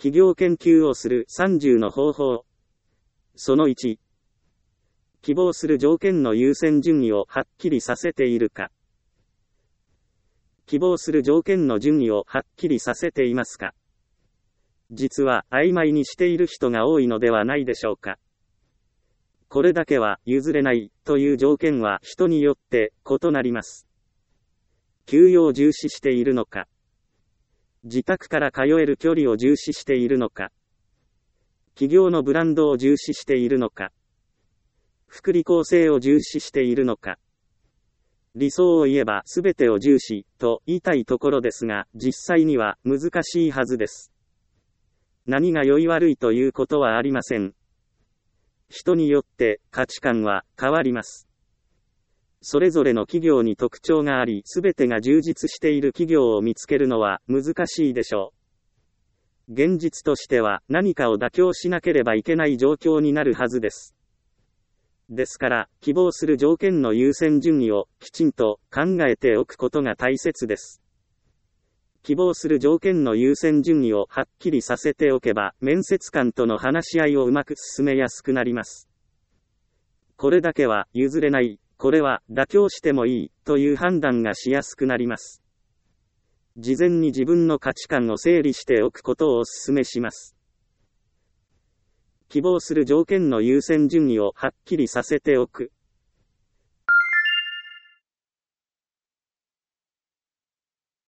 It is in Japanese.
企業研究をする30の方法。その1。希望する条件の優先順位をはっきりさせているか。希望する条件の順位をはっきりさせていますか。実は曖昧にしている人が多いのではないでしょうか。これだけは譲れないという条件は人によって異なります。給与を重視しているのか。自宅から通える距離を重視しているのか。企業のブランドを重視しているのか。福利厚生を重視しているのか。理想を言えば全てを重視と言いたいところですが、実際には難しいはずです。何が良い悪いということはありません。人によって価値観は変わります。それぞれの企業に特徴があり、全てが充実している企業を見つけるのは難しいでしょう。現実としては何かを妥協しなければいけない状況になるはずです。ですから、希望する条件の優先順位をきちんと考えておくことが大切です。希望する条件の優先順位をはっきりさせておけば、面接官との話し合いをうまく進めやすくなります。これだけは譲れない、これは妥協してもいい、という判断がしやすくなります。事前に自分の価値観を整理しておくことをお勧めします。希望する条件の優先順位をはっきりさせておく。